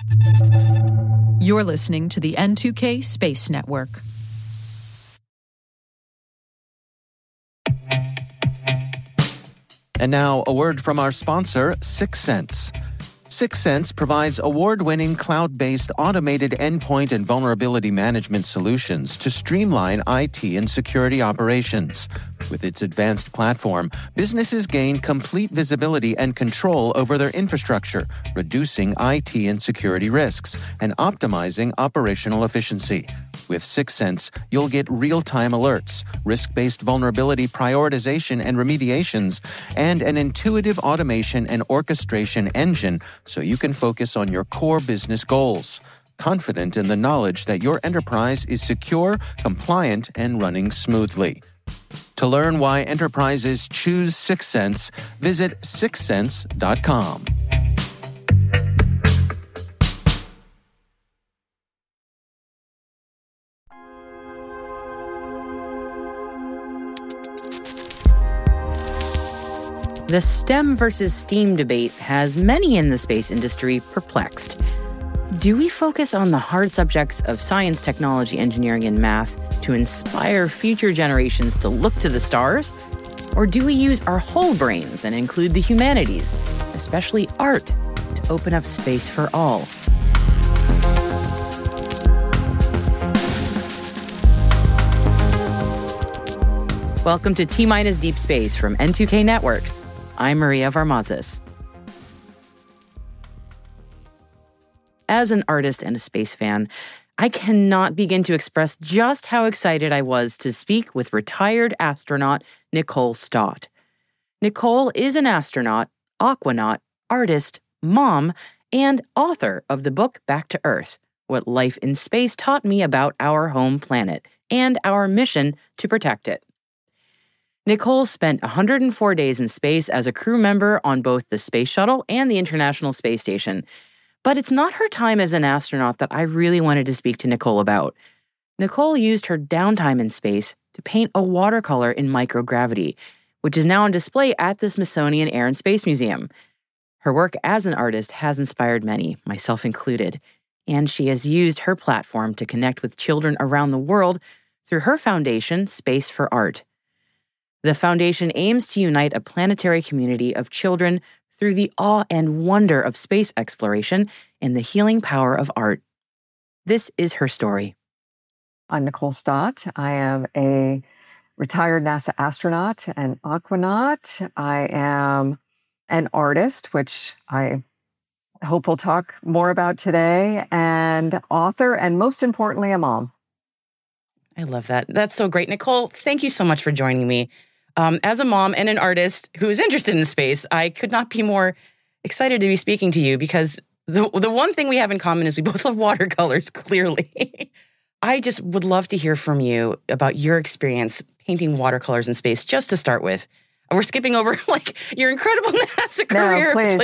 You're listening to the N2K Space Network. And now, a word from our sponsor, Syxsense. Syxsense provides award-winning cloud-based automated endpoint and vulnerability management solutions to streamline IT and security operations. With its advanced platform, businesses gain complete visibility and control over their infrastructure, reducing IT and security risks and optimizing operational efficiency. With Syxsense, you'll get real-time alerts, risk-based vulnerability prioritization and remediations, and an intuitive automation and orchestration engine so you can focus on your core business goals, confident in the knowledge that your enterprise is secure, compliant, and running smoothly. To learn why enterprises choose Syxsense, visit syxsense.com. The STEM versus STEAM debate has many in the space industry perplexed. Do we focus on the hard subjects of science, technology, engineering, and math to inspire future generations to look to the stars? Or do we use our whole brains and include the humanities, especially art, to open up space for all? Welcome to T-Minus Deep Space from N2K Networks. I'm Maria Varmazes. As an artist and a space fan, I cannot begin to express just how excited I was to speak with retired astronaut Nicole Stott. Nicole is an astronaut, aquanaut, artist, mom, and author of the book Back to Earth, What Life in Space Taught Me About Our Home Planet and Our Mission to Protect It. Nicole spent 104 days in space as a crew member on both the Space Shuttle and the International Space Station. But it's not her time as an astronaut that I really wanted to speak to Nicole about. Nicole used her downtime in space to paint a watercolor in microgravity, which is now on display at the Smithsonian Air and Space Museum. Her work as an artist has inspired many, myself included, and she has used her platform to connect with children around the world through her foundation, Space for Art. The foundation aims to unite a planetary community of children through the awe and wonder of space exploration and the healing power of art. This is her story. I'm Nicole Stott. I am a retired NASA astronaut and aquanaut. I am an artist, which I hope we'll talk more about today, and author, and most importantly, a mom. I love that. That's so great. Nicole, thank you so much for joining me. As a mom and an artist who is interested in space, I could not be more excited to be speaking to you because the one thing we have in common is we both love watercolors, clearly. I just would love to hear from you about your experience painting watercolors in space, just to start with. We're skipping over your incredible NASA career. No, please.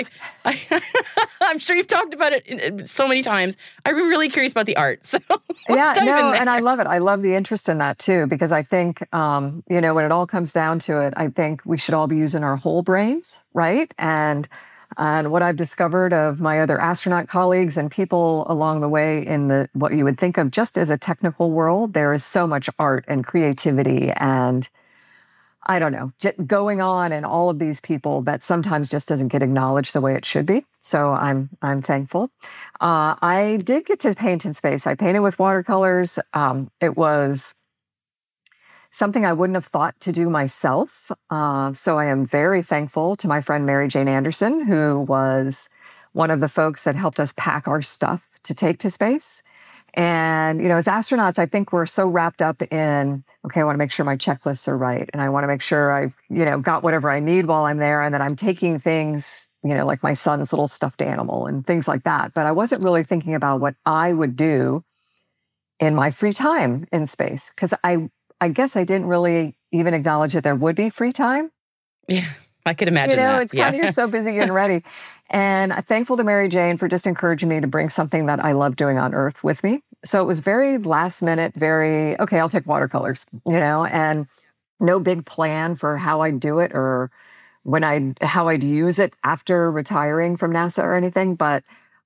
I'm sure you've talked about it so many times. I'm really curious about the art. So let's dive in there. And I love it. I love the interest in that too, because I think, when it all comes down to it, I think we should all be using our whole brains, right? And what I've discovered of my other astronaut colleagues and people along the way in what you would think of just as a technical world, there is so much art and creativity and I don't know, going on and all of these people that sometimes just doesn't get acknowledged the way it should be. So I'm thankful. I did get to paint in space. I painted with watercolors. It was something I wouldn't have thought to do myself. So I am very thankful to my friend Mary Jane Anderson, who was one of the folks that helped us pack our stuff to take to space. And, as astronauts, I think we're so wrapped up in, okay, I want to make sure my checklists are right. And I want to make sure I've, got whatever I need while I'm there and that I'm taking things, like my son's little stuffed animal and things like that. But I wasn't really thinking about what I would do in my free time in space. Because I guess I didn't really even acknowledge that there would be free time. Yeah, I could imagine that. It's kind of, you're so busy getting ready. And I'm thankful to Mary Jane for just encouraging me to bring something that I love doing on Earth with me. So it was very last minute, okay, I'll take watercolors, and no big plan for how I'd do it or how I'd use it after retiring from NASA or anything. But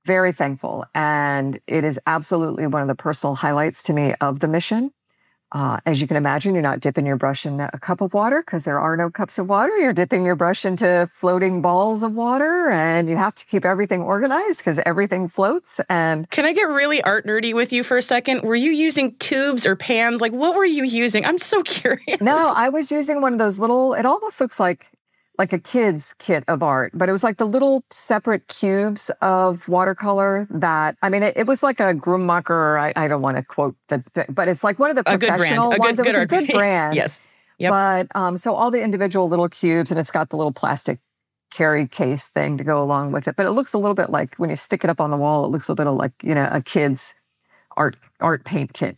very thankful. And it is absolutely one of the personal highlights to me of the mission. As you can imagine, you're not dipping your brush in a cup of water because there are no cups of water. You're dipping your brush into floating balls of water, and you have to keep everything organized because everything floats. And can I get really art nerdy with you for a second? Were you using tubes or pans? Like, what were you using? I'm so curious. No, I was using one of those little, it almost looks like a kid's kit of art, but it was like the little separate cubes of watercolor that, I mean, it was like a Grummacher, I don't want to quote but it's like one of the professional ones. It was a good brand. Yes. Yep. But so all the individual little cubes, and it's got the little plastic carry case thing to go along with it. But it looks a little bit like when you stick it up on the wall, it looks a little like, a kid's art paint kit,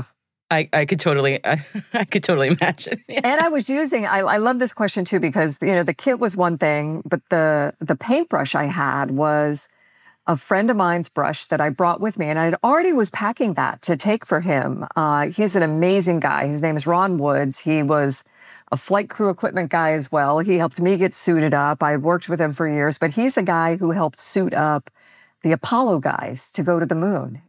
I could totally imagine. Yeah. And I was using, I love this question too, because, the kit was one thing, but the paintbrush I had was a friend of mine's brush that I brought with me. And I already was packing that to take for him. He's an amazing guy. His name is Ron Woods. He was a flight crew equipment guy as well. He helped me get suited up. I had worked with him for years, but he's the guy who helped suit up the Apollo guys to go to the moon,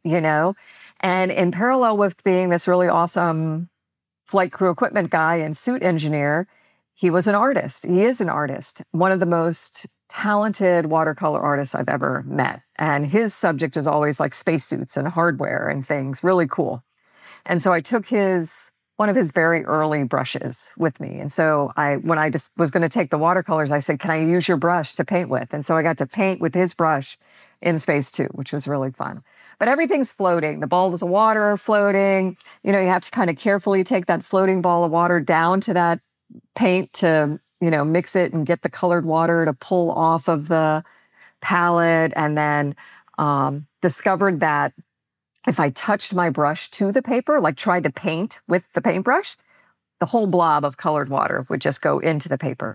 And in parallel with being this really awesome flight crew equipment guy and suit engineer, he was an artist. He is an artist, one of the most talented watercolor artists I've ever met. And his subject is always like spacesuits and hardware and things, really cool. And so I took one of his very early brushes with me. And so when I just was going to take the watercolors, I said, can I use your brush to paint with? And so I got to paint with his brush in space too, which was really fun. But everything's floating. The balls of water are floating. You have to kind of carefully take that floating ball of water down to that paint to, mix it and get the colored water to pull off of the palette. And then discovered that if I touched my brush to the paper, like tried to paint with the paintbrush, the whole blob of colored water would just go into the paper.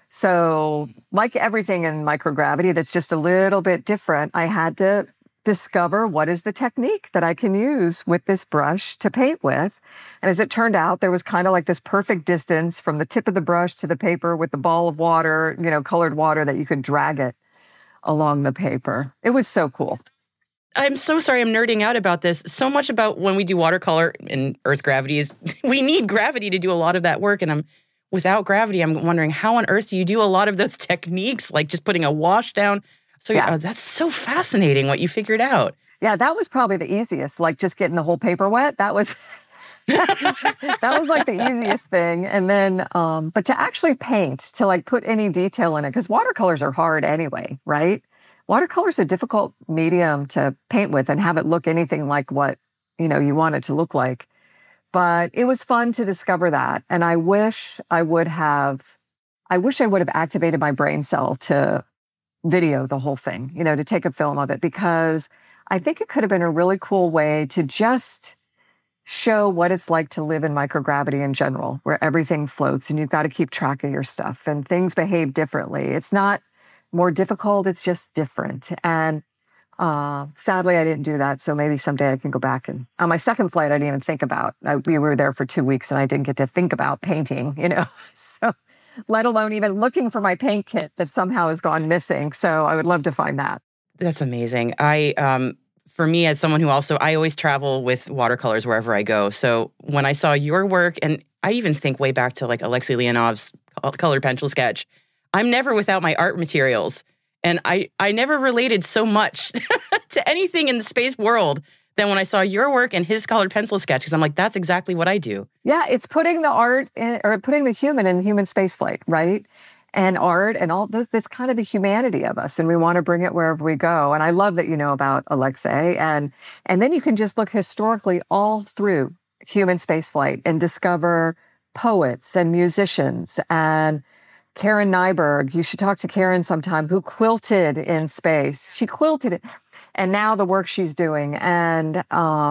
So like everything in microgravity that's just a little bit different, I had to discover what is the technique that I can use with this brush to paint with. And as it turned out, there was kind of like this perfect distance from the tip of the brush to the paper with the ball of water, colored water that you could drag it along the paper. It was so cool. I'm so sorry I'm nerding out about this. So much about when we do watercolor in Earth gravity is we need gravity to do a lot of that work. And without gravity, I'm wondering how on earth do you do a lot of those techniques, like just putting a wash down? So that's so fascinating what you figured out. Yeah, that was probably the easiest, like just getting the whole paper wet. That was that was like the easiest thing. And then, but to actually paint, to like put any detail in it, because watercolors are hard anyway, right? Watercolor's a difficult medium to paint with and have it look anything like what, you want it to look like. But it was fun to discover that. And I wish I would have activated my brain cell to video the whole thing, to take a film of it, because I think it could have been a really cool way to just show what it's like to live in microgravity in general, where everything floats and you've got to keep track of your stuff and things behave differently. It's not more difficult, it's just different. And sadly, I didn't do that. So maybe someday I can go back. And on my second flight, I didn't even think about, we were there for 2 weeks and I didn't get to think about painting, so let alone even looking for my paint kit that somehow has gone missing. So I would love to find that. That's amazing. For me, as someone who I always travel with watercolors wherever I go. So when I saw your work, and I even think way back to like Alexei Leonov's colored pencil sketch, I'm never without my art materials. And I never related so much to anything in the space world than when I saw your work and his colored pencil sketch, because I'm like, that's exactly what I do. Yeah, it's putting the art or putting the human in human spaceflight, right? And art and all that's kind of the humanity of us, and we want to bring it wherever we go. And I love that you know about Alexei, and then you can just look historically all through human spaceflight and discover poets and musicians and Karen Nyberg. You should talk to Karen sometime, who quilted in space. She quilted it. And now the work she's doing. And,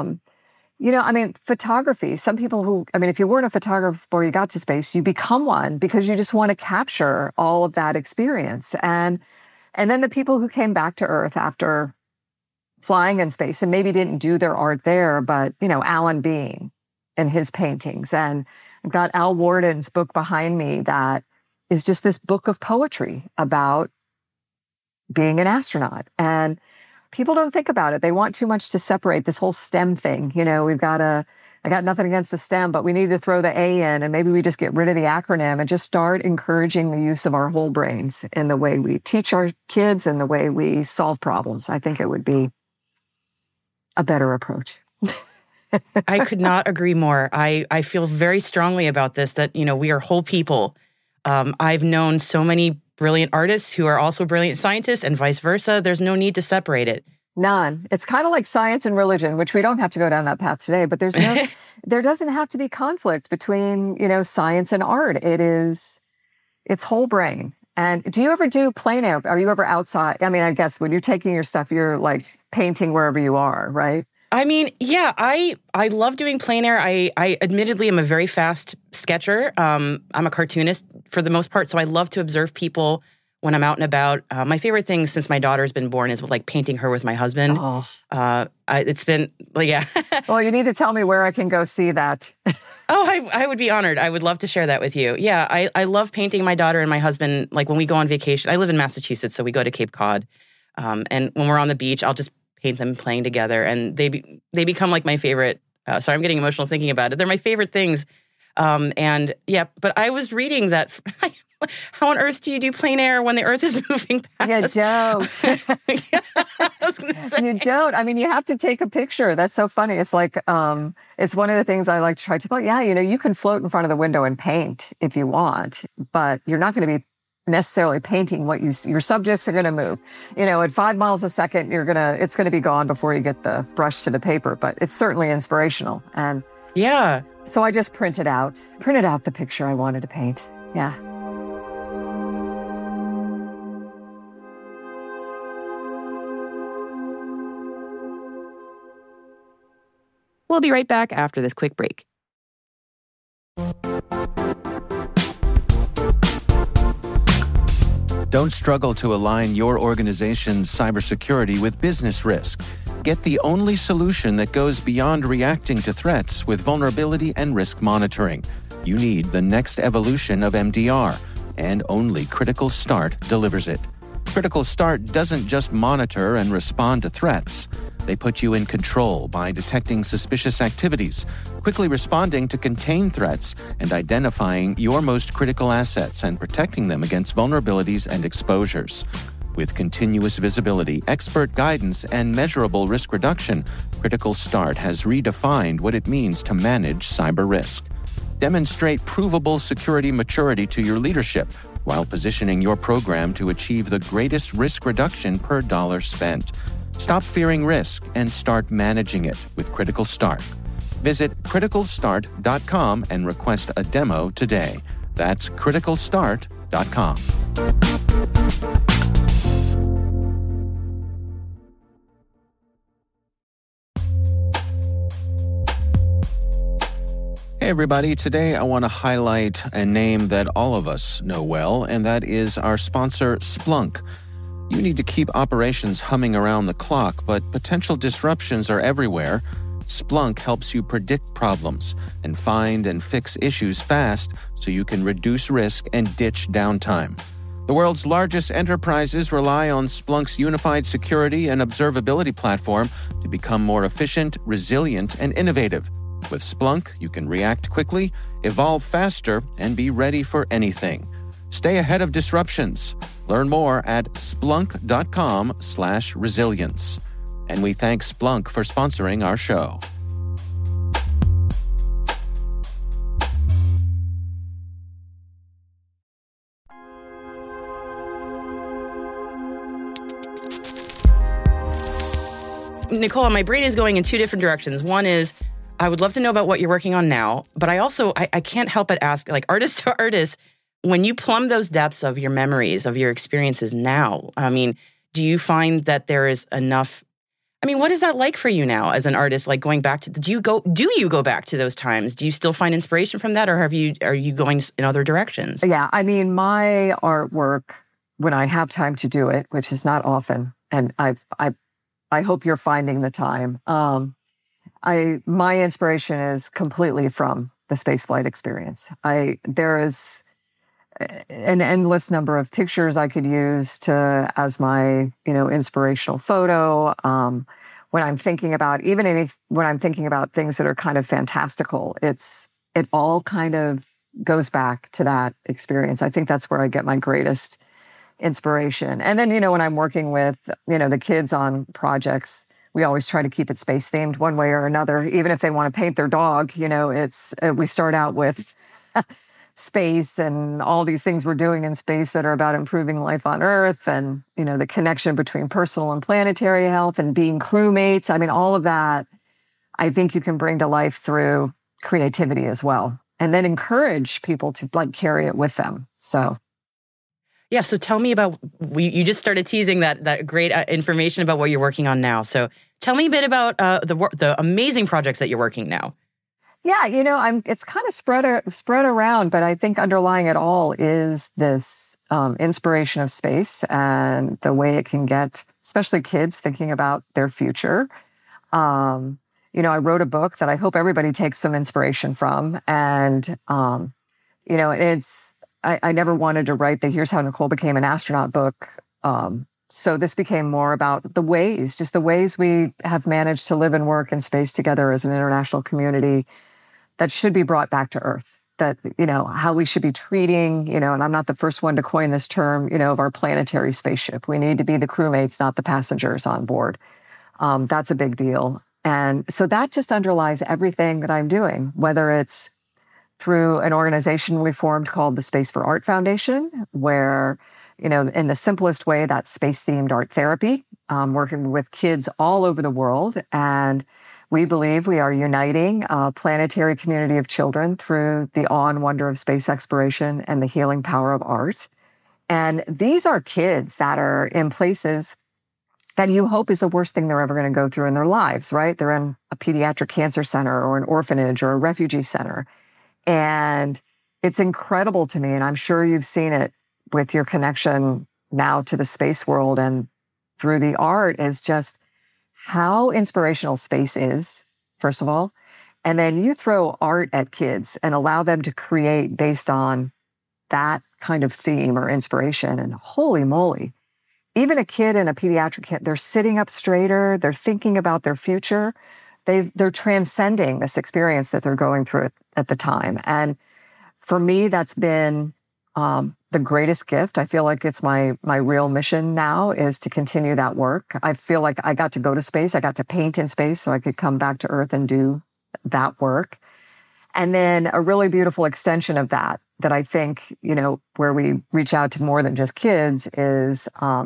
photography, some people if you weren't a photographer before you got to space, you become one because you just want to capture all of that experience. And then the people who came back to Earth after flying in space and maybe didn't do their art there, but, Alan Bean and his paintings. And I've got Al Warden's book behind me that is just this book of poetry about being an astronaut. And people don't think about it. They want too much to separate this whole STEM thing. I got nothing against the STEM, but we need to throw the A in, and maybe we just get rid of the acronym and just start encouraging the use of our whole brains in the way we teach our kids and the way we solve problems. I think it would be a better approach. I could not agree more. I feel very strongly about this, that, we are whole people. I've known so many brilliant artists who are also brilliant scientists and vice versa. There's no need to separate it. None. It's kind of like science and religion, which we don't have to go down that path today, but there doesn't have to be conflict between, science and art. It's whole brain. And do you ever do plein air? Are you ever outside? I mean, I guess when you're taking your stuff, you're like painting wherever you are, right? I mean, yeah, I love doing plein air. I admittedly am a very fast sketcher. I'm a cartoonist for the most part, so I love to observe people when I'm out and about. My favorite thing since my daughter's been born is painting her with my husband. Oh. It's been, yeah. Well, you need to tell me where I can go see that. I would be honored. I would love to share that with you. Yeah, I love painting my daughter and my husband. Like when we go on vacation, I live in Massachusetts, so we go to Cape Cod. And when we're on the beach, I'll just paint them playing together. And they become like my favorite. Sorry, I'm getting emotional thinking about it. They're my favorite things. And yeah, but I was reading that... How on earth do you do plein air when the earth is moving past? You don't. I was going to say. You don't. I mean, you have to take a picture. That's so funny. It's like, it's one of the things I like to try to, yeah, you can float in front of the window and paint if you want, but you're not going to be necessarily painting what your subjects are going to move. At 5 miles a second, it's going to be gone before you get the brush to the paper, but it's certainly inspirational. And yeah. So I just printed out the picture I wanted to paint. Yeah. We'll be right back after this quick break. Don't struggle to align your organization's cybersecurity with business risk. Get the only solution that goes beyond reacting to threats with vulnerability and risk monitoring. You need the next evolution of MDR, and only Critical Start delivers it. Critical Start doesn't just monitor and respond to threats. They put you in control by detecting suspicious activities, quickly responding to contain threats, and identifying your most critical assets and protecting them against vulnerabilities and exposures. With continuous visibility, expert guidance, and measurable risk reduction, Critical Start has redefined what it means to manage cyber risk. Demonstrate provable security maturity to your leadership while positioning your program to achieve the greatest risk reduction per dollar spent. Stop fearing risk and start managing it with Critical Start. Visit criticalstart.com and request a demo today. That's criticalstart.com. Hey everybody, today I want to highlight a name that all of us know well, and that is our sponsor, Splunk. You need to keep operations humming around the clock, but potential disruptions are everywhere. Splunk helps you predict problems and find and fix issues fast so you can reduce risk and ditch downtime. The world's largest enterprises rely on Splunk's unified security and observability platform to become more efficient, resilient, and innovative. With Splunk, you can react quickly, evolve faster, and be ready for anything. Stay ahead of disruptions. Learn more at splunk.com/resilience. And we thank Splunk for sponsoring our show. Nicole, my brain is going in two different directions. One is, I would love to know about what you're working on now, but I also, I can't help but ask, like artist to artist, when you plumb those depths of your memories, of your experiences now, I mean, do you find that there is enough, I mean, what is that like for you now as an artist, like going back to, do you go back to those times? Do you still find inspiration from that, or are you going in other directions? Yeah, I mean, my artwork, when I have time to do it, which is not often, and I hope you're finding the time, my inspiration is completely from the spaceflight experience. an endless number of pictures I could use as my, inspirational photo. When I'm thinking about when I'm thinking about things that are kind of fantastical, it all kind of goes back to that experience. I think that's where I get my greatest inspiration. And then, when I'm working with, the kids on projects, we always try to keep it space themed one way or another. Even if they want to paint their dog, we start out with space and all these things we're doing in space that are about improving life on Earth and, the connection between personal and planetary health and being crewmates. I mean, all of that, I think you can bring to life through creativity as well. And then encourage people to carry it with them. So. Yeah. So tell me about, you just started teasing that great information about what you're working on now. So tell me a bit about the amazing projects that you're working now. Yeah, it's kind of spread around, but I think underlying it all is this inspiration of space and the way it can get, especially kids thinking about their future. I wrote a book that I hope everybody takes some inspiration from, and I never wanted to write the "Here's How Nicole Became an Astronaut" book. So this became more about the ways we have managed to live and work in space together as an international community that should be brought back to Earth. That, how we should be treating, and I'm not the first one to coin this term, of our planetary spaceship. We need to be the crewmates, not the passengers on board. That's a big deal. And so that just underlies everything that I'm doing, whether it's through an organization we formed called the Space for Art Foundation, where, in the simplest way, that's space-themed art therapy, working with kids all over the world. And we believe we are uniting a planetary community of children through the awe and wonder of space exploration and the healing power of art. And these are kids that are in places that you hope is the worst thing they're ever going to go through in their lives, right? They're in a pediatric cancer center or an orphanage or a refugee center. And it's incredible to me, and I'm sure you've seen it with your connection now to the space world and through the art, is just how inspirational space is, first of all. And then you throw art at kids and allow them to create based on that kind of theme or inspiration. And holy moly, even a kid in a pediatric kid, they're sitting up straighter, they're thinking about their future. They're transcending this experience that they're going through at the time. And for me, that's been the greatest gift. I feel like it's my real mission now, is to continue that work. I feel like I got to go to space. I got to paint in space so I could come back to Earth and do that work. And then a really beautiful extension of that I think, where we reach out to more than just kids is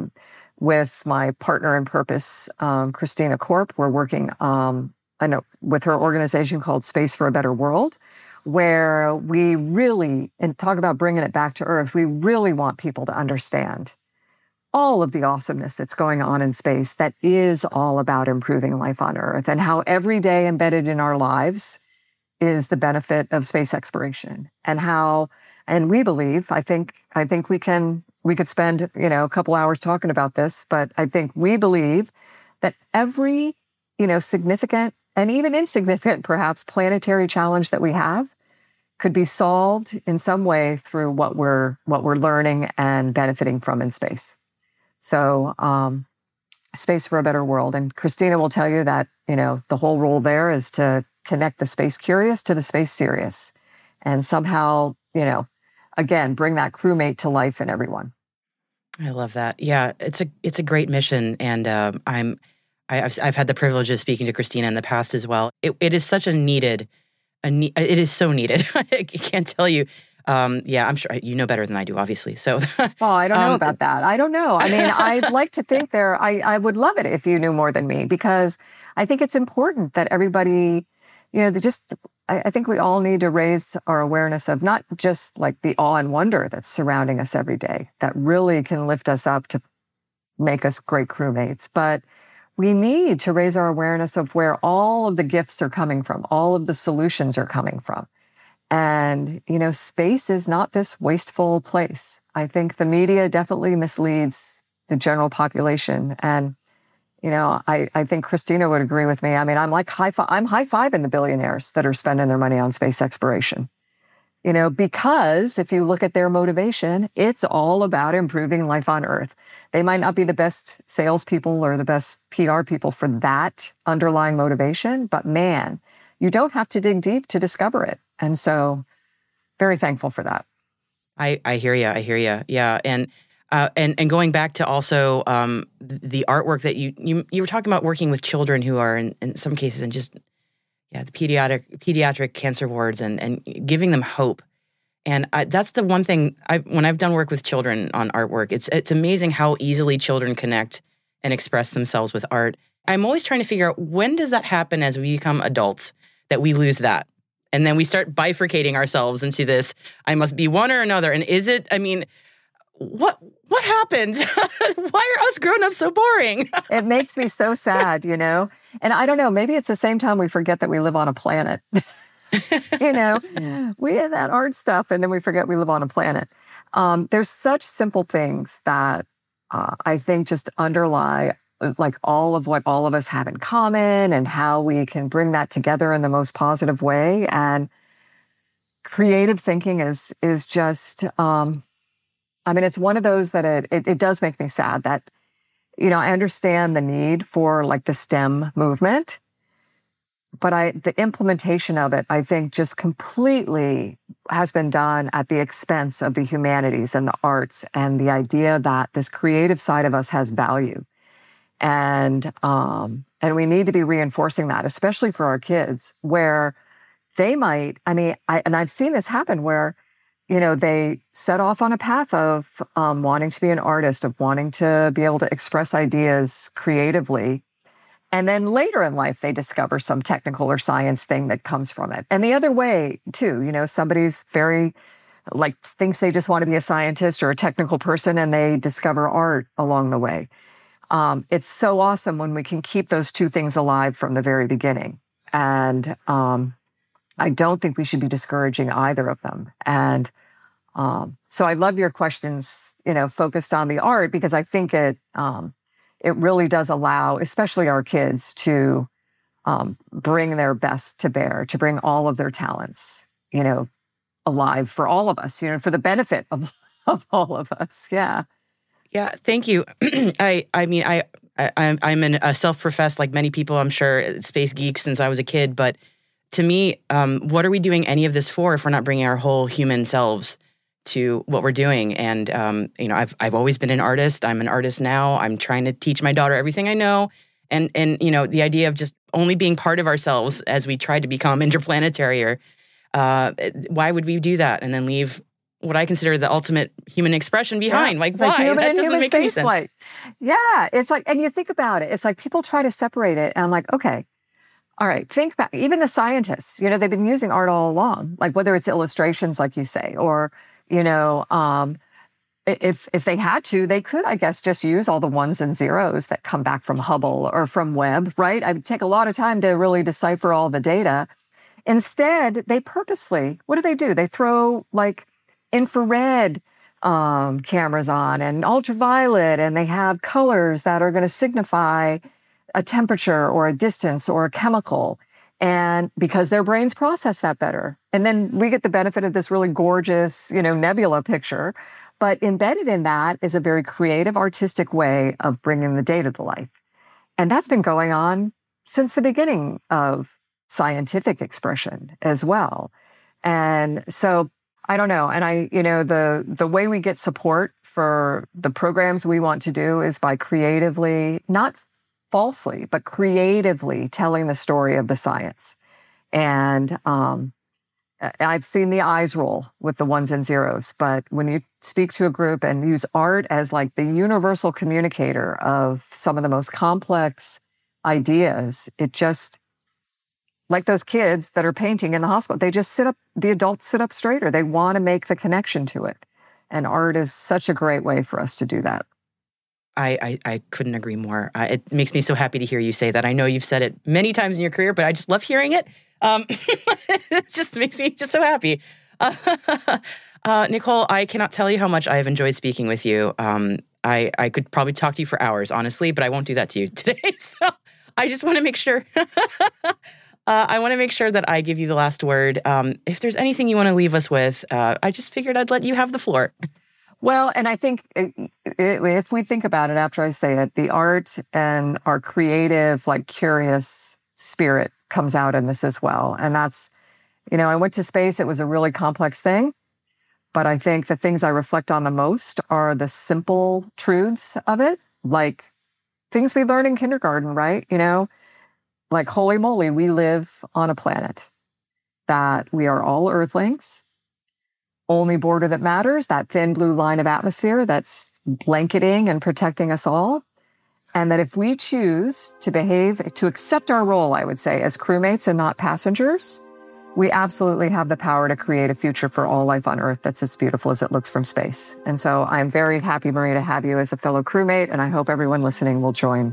with my partner in purpose, Christina Korp. We're working with her organization called Space for a Better World, where we really, and talk about bringing it back to Earth, we really want people to understand all of the awesomeness that's going on in space that is all about improving life on Earth, and how every day embedded in our lives is the benefit of space exploration. And we believe, I think we could spend, a couple hours talking about this, but I think we believe that every, significant and even insignificant, perhaps, planetary challenge that we have could be solved in some way through what we're learning and benefiting from in space. So, Space for a Better World. And Christina will tell you that, the whole role there is to connect the space curious to the space serious, and somehow, again, bring that crewmate to life in everyone. I love that. Yeah, it's a great mission, and I've had the privilege of speaking to Christina in the past as well. It is such it is so needed. I can't tell you. I'm sure you know better than I do, obviously. So, well, I don't know about that. I don't know. I mean, I'd like to think I would love it if you knew more than me, because I think it's important that everybody, I think we all need to raise our awareness of not just like the awe and wonder that's surrounding us every day, that really can lift us up to make us great crewmates, but we need to raise our awareness of where all of the gifts are coming from, all of the solutions are coming from. And, space is not this wasteful place. I think the media definitely misleads the general population. And, I think Christina would agree with me. I mean, I'm high-fiving the billionaires that are spending their money on space exploration. because if you look at their motivation, it's all about improving life on Earth. They might not be the best salespeople or the best PR people for that underlying motivation, but man, you don't have to dig deep to discover it. And so very thankful for that. I hear you. Yeah. And going back to also the artwork that you were talking about, working with children who are in some cases in just the pediatric cancer wards and giving them hope. And that's the one thing when I've done work with children on artwork, it's amazing how easily children connect and express themselves with art. I'm always trying to figure out, when does that happen as we become adults, that we lose that? And then we start bifurcating ourselves into this, I must be one or another. And is it, what happened? Why are us grown-ups so boring? It makes me so sad, And I don't know, maybe it's the same time we forget that we live on a planet. We have that art stuff and then we forget we live on a planet. There's such simple things that I think just underlie like all of what all of us have in common and how we can bring that together in the most positive way. And creative thinking is just, it's one of those that it does make me sad that, I understand the need for like the STEM movement, but the implementation of it, I think, just completely has been done at the expense of the humanities and the arts and the idea that this creative side of us has value. And we need to be reinforcing that, especially for our kids, where they might, I've seen this happen where, they set off on a path of wanting to be an artist, of wanting to be able to express ideas creatively. And then later in life, they discover some technical or science thing that comes from it. And the other way, too, somebody's very, thinks they just want to be a scientist or a technical person, and they discover art along the way. It's so awesome when we can keep those two things alive from the very beginning. And I don't think we should be discouraging either of them. And so I love your questions, focused on the art, because I think it really does allow, especially our kids, to bring their best to bear, to bring all of their talents, alive for all of us, for the benefit of all of us. Yeah. Yeah. Thank you. I'm a self-professed, like many people, I'm sure, space geek since I was a kid. But to me, what are we doing any of this for if we're not bringing our whole human selves to what we're doing? And, I've always been an artist. I'm an artist now. I'm trying to teach my daughter everything I know. And the idea of just only being part of ourselves as we try to become interplanetary, why would we do that and then leave what I consider the ultimate human expression behind? Why? That doesn't make any sense. Yeah. It's like, and you think about it, it's like people try to separate it. And I'm like, okay, all right, think back. Even the scientists, they've been using art all along, like whether it's illustrations, like you say, or, if they had to, they could, I guess, just use all the ones and zeros that come back from Hubble or from Webb, right? I would take a lot of time to really decipher all the data. Instead, they purposely, what do? They throw like infrared cameras on and ultraviolet, and they have colors that are going to signify a temperature or a distance or a chemical. And because their brains process that better. And then we get the benefit of this really gorgeous, nebula picture. But embedded in that is a very creative, artistic way of bringing the data to life. And that's been going on since the beginning of scientific expression as well. And so I don't know. And the way we get support for the programs we want to do is by creatively, not falsely, but creatively telling the story of the science. And I've seen the eyes roll with the ones and zeros, but when you speak to a group and use art as like the universal communicator of some of the most complex ideas, it just, like those kids that are painting in the hospital, they just the adults sit up straighter. They want to make the connection to it. And art is such a great way for us to do that. I couldn't agree more. It makes me so happy to hear you say that. I know you've said it many times in your career, but I just love hearing it. It just makes me just so happy. Nicole, I cannot tell you how much I have enjoyed speaking with you. I could probably talk to you for hours, honestly, but I won't do that to you today. So I just want to make sure I want to make sure that I give you the last word. If there's anything you want to leave us with, I just figured I'd let you have the floor. Well, and I think if we think about it after I say it, the art and our creative, like curious spirit comes out in this as well. And that's, I went to space. It was a really complex thing. But I think the things I reflect on the most are the simple truths of it, like things we learn in kindergarten, right? Like, holy moly, we live on a planet that we are all Earthlings. Only border that matters, that thin blue line of atmosphere that's blanketing and protecting us all. And that if we choose to accept our role, I would say, as crewmates and not passengers, we absolutely have the power to create a future for all life on Earth that's as beautiful as it looks from space. And so I'm very happy, Marie, to have you as a fellow crewmate, and I hope everyone listening will join.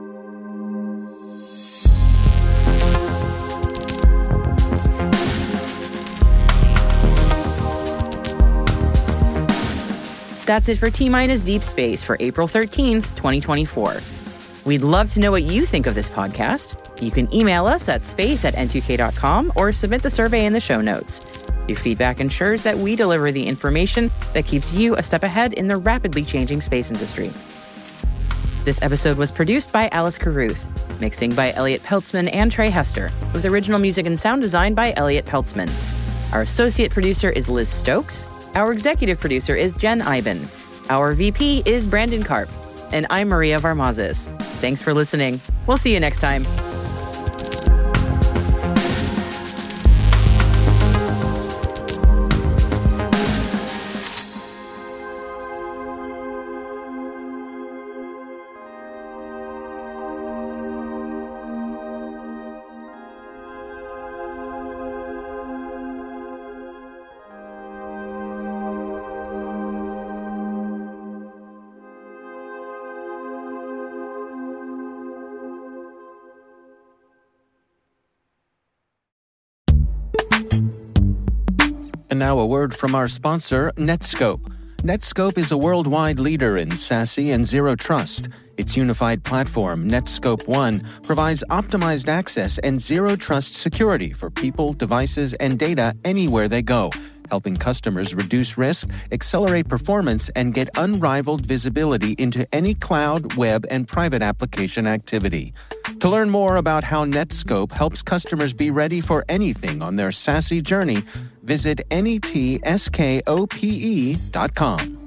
That's it for T-Minus Deep Space for April 13th, 2024. We'd love to know what you think of this podcast. You can email us at space@n2k.com or submit the survey in the show notes. Your feedback ensures that we deliver the information that keeps you a step ahead in the rapidly changing space industry. This episode was produced by Alice Carruth, mixing by Elliot Peltzman and Trey Hester, with original music and sound design by Elliot Peltzman. Our associate producer is Liz Stokes. Our executive producer is Jen Iben. Our VP is Brandon Karp. And I'm Maria Varmazes. Thanks for listening. We'll see you next time. And now a word from our sponsor, Netskope. Netskope is a worldwide leader in SASE and Zero Trust. Its unified platform, Netskope One, provides optimized access and Zero Trust security for people, devices, and data anywhere they go, helping customers reduce risk, accelerate performance, and get unrivaled visibility into any cloud, web, and private application activity. To learn more about how Netskope helps customers be ready for anything on their SASE journey, visit netskope.com.